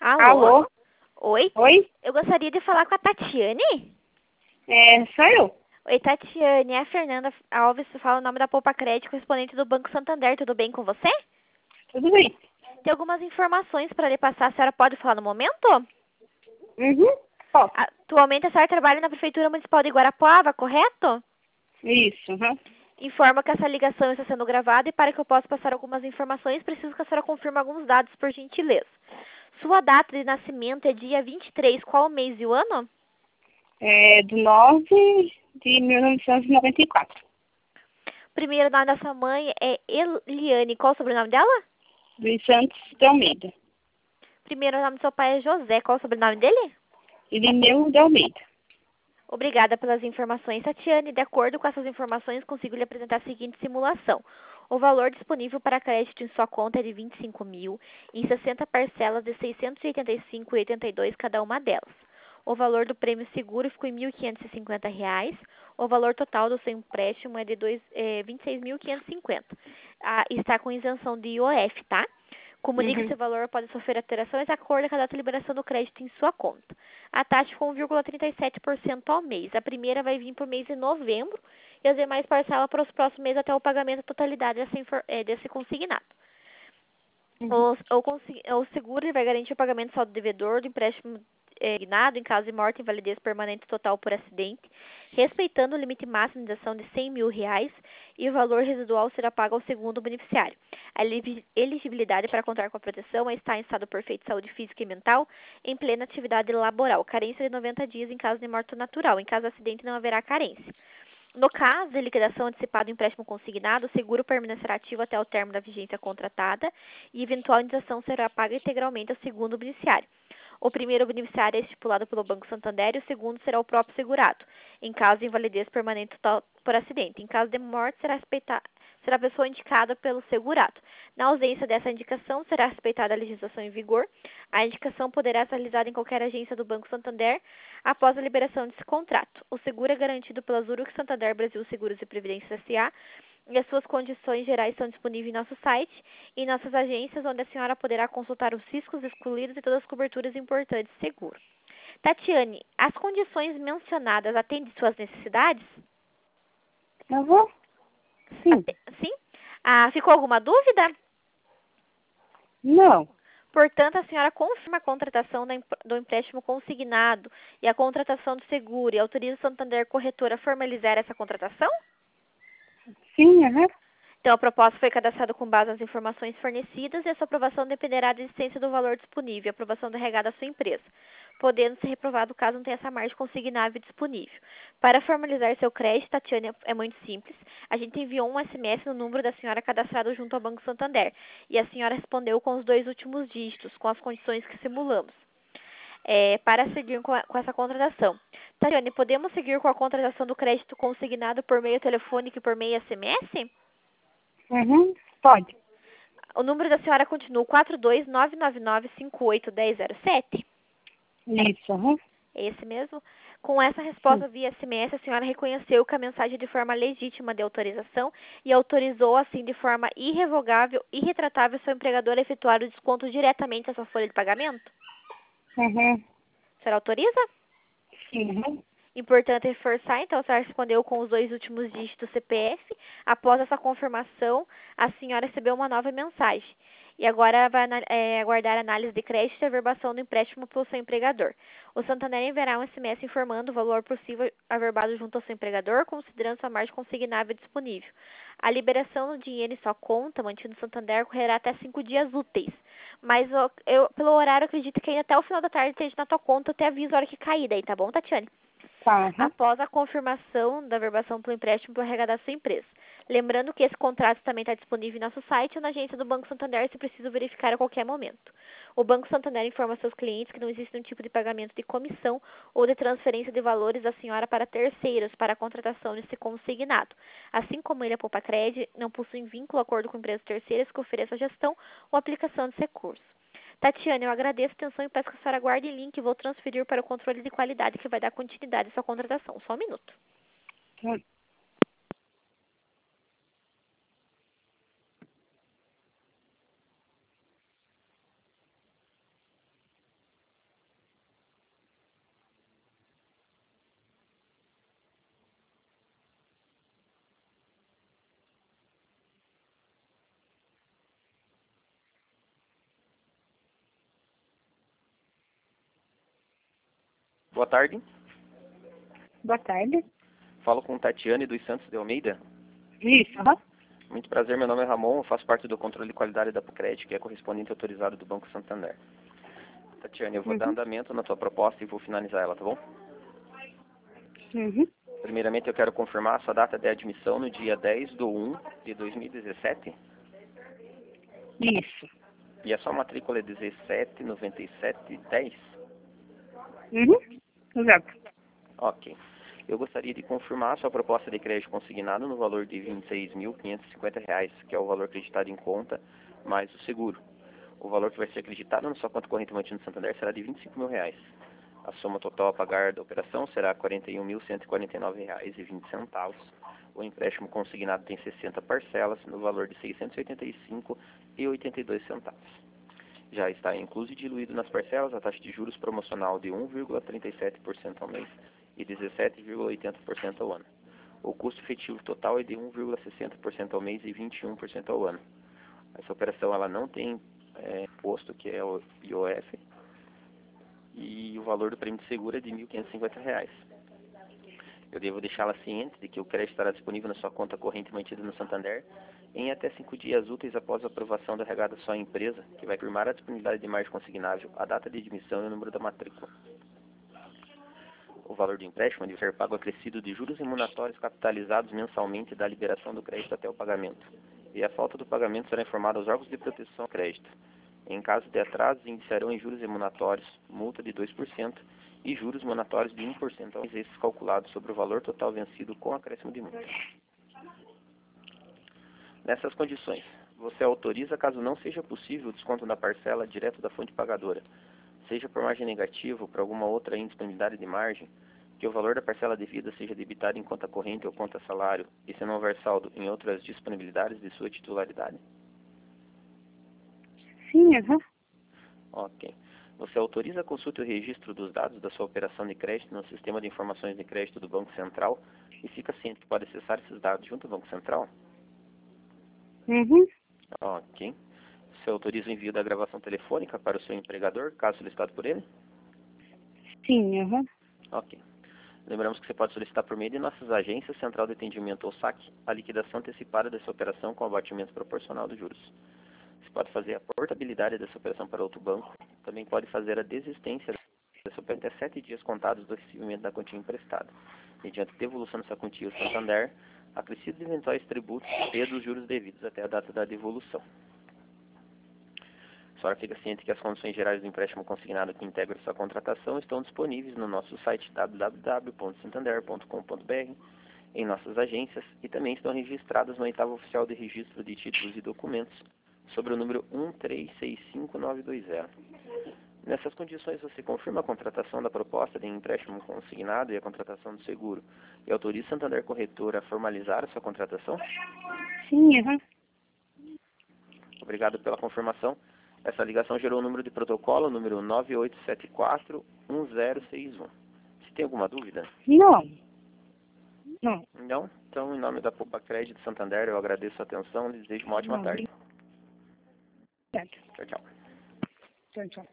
Alô? Alô? Oi? Oi? Eu gostaria de falar com a Tatiane. Sou eu. Oi, Tatiane. É a Fernanda Alves, fala o nome da Poupa Crédito, correspondente do Banco Santander. Tudo bem com você? Tudo bem? Tem algumas informações para lhe passar. A senhora pode falar no momento? Uhum. Posso. Atualmente a senhora trabalha na Prefeitura Municipal de Guarapuava, correto? Isso. Uhum. Informo que essa ligação está sendo gravada e para que eu possa passar algumas informações, preciso que a senhora confirme alguns dados, por gentileza. Sua data de nascimento é dia 23, qual o mês e o ano? Do 9 de 1994. Primeiro nome da sua mãe é Eliane, qual o sobrenome dela? Luiz Santos de Almeida. Primeiro nome do seu pai é José, qual o sobrenome dele? Irineu de Almeida. Obrigada pelas informações, Tatiane. De acordo com essas informações, consigo lhe apresentar a seguinte simulação. O valor disponível para crédito em sua conta é de 25 mil, em 60 parcelas de R$ 685,82 cada uma delas. O valor do prêmio seguro ficou em R$ 1.550. O valor total do seu empréstimo é de 26.550. Está com isenção de IOF, tá? Comunique que Uhum. esse valor pode sofrer alterações de acordo com a data de liberação do crédito em sua conta. A taxa ficou 1,37% ao mês. A primeira vai vir por mês de novembro e as demais parcelas para os próximos meses até o pagamento da totalidade desse consignado. Uhum. O seguro ele vai garantir o pagamento do saldo devedor do empréstimo consignado em caso de morte, invalidez permanente total por acidente, respeitando o limite máximo de ação de R$ 100 mil e o valor residual será pago ao segundo beneficiário. A elegibilidade para contar com a proteção é estar em estado perfeito de saúde física e mental em plena atividade laboral. Carência de 90 dias em caso de morte natural. Em caso de acidente não haverá carência. No caso de liquidação antecipada do empréstimo consignado, o seguro permanecerá ativo até o término da vigência contratada e eventual indenização será paga integralmente ao segundo beneficiário. O primeiro beneficiário é estipulado pelo Banco Santander e o segundo será o próprio segurado, em caso de invalidez permanente total por acidente. Em caso de morte, será a pessoa indicada pelo segurado. Na ausência dessa indicação, será respeitada a legislação em vigor. A indicação poderá ser realizada em qualquer agência do Banco Santander após a liberação desse contrato. O seguro é garantido pela Zurich Santander Brasil Seguros e Previdência S.A. e as suas condições gerais estão disponíveis em nosso site e em nossas agências, onde a senhora poderá consultar os riscos excluídos e todas as coberturas importantes de seguro. Tatiane, as condições mencionadas atendem suas necessidades? Uhum. Sim. Sim? Ficou alguma dúvida? Não. Portanto, a senhora confirma a contratação do empréstimo consignado e a contratação do seguro e autoriza o Santander Corretora a formalizar essa contratação? Sim, uhum. Então, a proposta foi cadastrada com base nas informações fornecidas e a sua aprovação dependerá da existência do valor disponível e aprovação da regada à sua empresa, podendo ser reprovado caso não tenha essa margem consignável disponível. Para formalizar seu crédito, Tatiane, é muito simples. A gente enviou um SMS no número da senhora cadastrado junto ao Banco Santander e a senhora respondeu com os 2 últimos dígitos, com as condições que simulamos. Para seguir com essa contratação. Tatiane, podemos seguir com a contratação do crédito consignado por meio telefônico e por meio SMS? Uhum. Pode. O número da senhora continua 42999581007? Isso. Uhum. É esse mesmo? Com essa Sim. resposta via SMS, a senhora reconheceu que a mensagem de forma legítima de autorização e autorizou, assim, de forma irrevogável e irretratável seu empregador a efetuar o desconto diretamente à sua folha de pagamento? Uhum. A senhora autoriza? Sim. Uhum. Importante reforçar, então, a senhora respondeu com os 2 últimos dígitos do CPF. Após essa confirmação, a senhora recebeu uma nova mensagem. E agora vai aguardar a análise de crédito e averbação do empréstimo pelo seu empregador. O Santander enviará um SMS informando o valor possível averbado junto ao seu empregador, considerando sua margem consignável disponível. A liberação do dinheiro em sua conta, mantido no Santander, ocorrerá até 5 dias úteis. Mas pelo horário, acredito que ainda até o final da tarde esteja na tua conta. Eu te aviso a hora que cair daí, tá bom, Tatiane? Tá. Uhum. Após a confirmação da verbação pelo empréstimo pela arrecadar sua empresa. Lembrando que esse contrato também está disponível em nosso site ou na agência do Banco Santander, se preciso verificar a qualquer momento. O Banco Santander informa seus clientes que não existe nenhum tipo de pagamento de comissão ou de transferência de valores da senhora para terceiros para a contratação desse consignado. Assim como ele, a Poupa Crédito, não possui vínculo ou acordo com empresas terceiras que ofereçam a gestão ou aplicação de recursos. Tatiane, eu agradeço a atenção e peço que a senhora guarde o link e vou transferir para o controle de qualidade que vai dar continuidade à sua contratação. Só um minuto. Tá. boa tarde. Boa tarde. Falo com Tatiane dos Santos de Almeida. Isso, aham. Muito prazer, meu nome é Ramon, eu faço parte do controle de qualidade da Pucred, que é correspondente autorizado do Banco Santander. Tatiane, eu vou dar andamento na tua proposta e vou finalizar ela, tá bom? Uhum. Primeiramente, eu quero confirmar a sua data de admissão no dia 10/1/2017 Isso. e a sua matrícula é 179710. Uhum. Exato. Ok. Eu gostaria de confirmar a sua proposta de crédito consignado no valor de R$ 26.550, que é o valor acreditado em conta, mais o seguro. O valor que vai ser acreditado na sua conta corrente mantida no Santander será de R$ 25.000. A soma total a pagar da operação será R$ 41.149,20. O empréstimo consignado tem 60 parcelas no valor de R$ 685,82. Já está incluso e diluído nas parcelas a taxa de juros promocional de 1,37% ao mês e 17,80% ao ano. O custo efetivo total é de 1,60% ao mês e 21% ao ano. Essa operação ela não tem imposto, que é o IOF, e o valor do prêmio de seguro é de R$ 1.550. Eu devo deixá-la ciente de que o crédito estará disponível na sua conta corrente mantida no Santander em até 5 dias úteis após a aprovação da regada sua empresa, que vai firmar a disponibilidade de margem consignável, a data de admissão e o número da matrícula. O valor do empréstimo deve ser pago acrescido de juros remuneratórios capitalizados mensalmente da liberação do crédito até o pagamento. E a falta do pagamento será informada aos órgãos de proteção ao crédito. Em caso de atrasos, iniciarão em juros remuneratórios, multa de 2% e juros monatórios de 1% aos esses calculados sobre o valor total vencido com acréscimo de multa. Nessas condições, você autoriza, caso não seja possível, o desconto da parcela direto da fonte pagadora, seja por margem negativa ou por alguma outra indisponibilidade de margem, que o valor da parcela devida seja debitado em conta corrente ou conta salário e se não houver saldo em outras disponibilidades de sua titularidade? Sim, aham. Ok. Você autoriza a consulta e o registro dos dados da sua operação de crédito no sistema de informações de crédito do Banco Central e fica ciente que pode acessar esses dados junto ao Banco Central? Uhum. Ok. Você autoriza o envio da gravação telefônica para o seu empregador, caso solicitado por ele? Sim, aham. Ok. Lembramos que você pode solicitar por meio de nossas agências, Central de Atendimento ou SAC, a liquidação antecipada dessa operação com abatimento proporcional dos juros. Você pode fazer a portabilidade dessa operação para outro banco. Também pode fazer a desistência dessa operação até 7 dias contados do recebimento da quantia emprestada, mediante devolução dessa quantia ao Santander, acrescidos eventuais tributos e dos juros devidos até a data da devolução. A senhora fica ciente que as condições gerais do empréstimo consignado que integram sua contratação estão disponíveis no nosso site www.santander.com.br, em nossas agências e também estão registradas no oitavo oficial de registro de títulos e documentos, sobre o número 1365920. Nessas condições, você confirma a contratação da proposta de empréstimo consignado e a contratação do seguro e autoriza Santander Corretora a formalizar a sua contratação? Sim, aham. Obrigado pela confirmação. Essa ligação gerou o número de protocolo, número 98741061. Se tem alguma dúvida? Não. Não. Não? Então, em nome da Pucred de Santander, eu agradeço a atenção e desejo uma ótima Não. tarde. Certo. Tchau, tchau. Tchau, tchau.